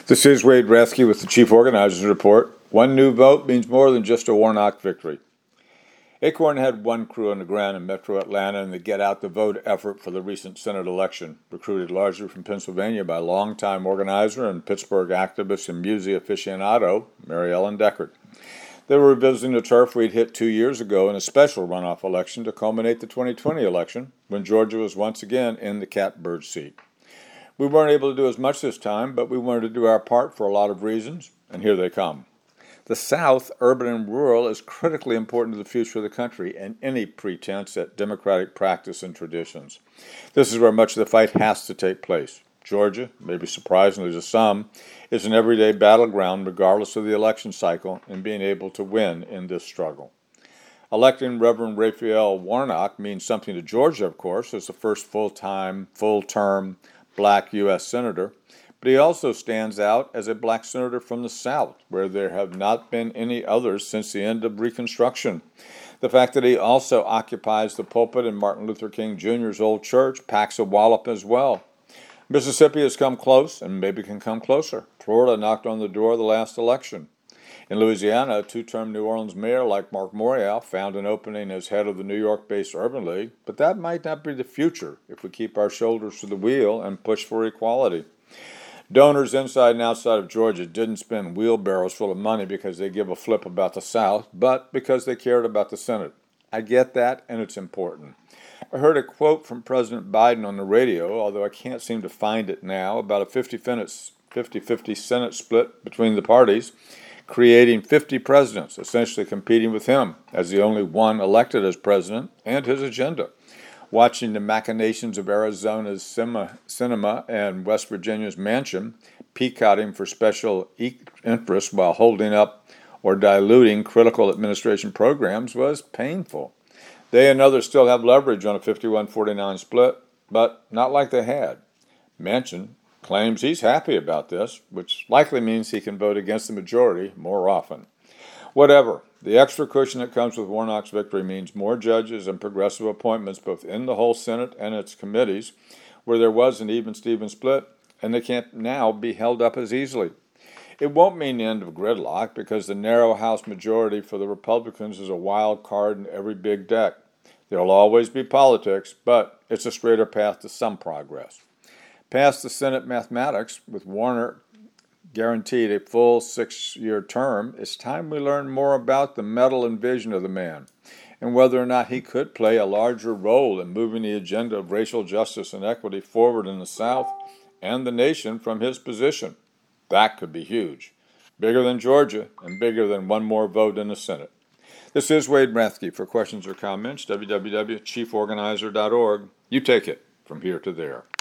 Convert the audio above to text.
This is Wade Rathke with the Chief Organizers Report. One new vote means more than just a Warnock victory. Acorn had one crew on the ground in metro Atlanta in the Get Out the Vote effort for the recent Senate election, recruited largely from Pennsylvania by longtime organizer and Pittsburgh activist and music aficionado, Mary Ellen Deckard. They were revisiting the turf we'd hit 2 years ago in a special runoff election to culminate the 2020 election, when Georgia was once again in the catbird seat. We weren't able to do as much this time, but we wanted to do our part for a lot of reasons, and here they come. The South, urban and rural, is critically important to the future of the country and any pretense at democratic practice and traditions. This is where much of the fight has to take place. Georgia, maybe surprisingly to some, is an everyday battleground regardless of the election cycle and being able to win in this struggle. Electing Reverend Raphael Warnock means something to Georgia, of course, as the first full-term black U.S. senator, but he also stands out as a black senator from the South, where there have not been any others since the end of Reconstruction. The fact that he also occupies the pulpit in Martin Luther King Jr.'s old church packs a wallop as well. Mississippi has come close and maybe can come closer. Florida knocked on the door of the last election. In Louisiana, a two-term New Orleans mayor like Marc Morial found an opening as head of the New York-based Urban League, but that might not be the future if we keep our shoulders to the wheel and push for equality. Donors inside and outside of Georgia didn't spend wheelbarrows full of money because they give a flip about the South, but because they cared about the Senate. I get that, and it's important. I heard a quote from President Biden on the radio, although I can't seem to find it now, about a 50-50 Senate split between the parties, creating 50 presidents, essentially competing with him as the only one elected as president, and his agenda. Watching the machinations of Arizona's cinema and West Virginia's Manchin, peacocking for special interests while holding up or diluting critical administration programs was painful. They and others still have leverage on a 51-49 split, but not like they had. Manchin claims he's happy about this, which likely means he can vote against the majority more often. Whatever, the extra cushion that comes with Warnock's victory means more judges and progressive appointments both in the whole Senate and its committees, where there was an even-Steven split, and they can't now be held up as easily. It won't mean the end of gridlock because the narrow House majority for the Republicans is a wild card in every big deck. There will always be politics, but it's a straighter path to some progress. Past the Senate mathematics, with Warner guaranteed a full 6-year term, it's time we learn more about the mettle and vision of the man and whether or not he could play a larger role in moving the agenda of racial justice and equity forward in the South and the nation from his position. That could be huge. Bigger than Georgia and bigger than one more vote in the Senate. This is Wade Rathke. For questions or comments, www.chieforganizer.org. You take it from here to there.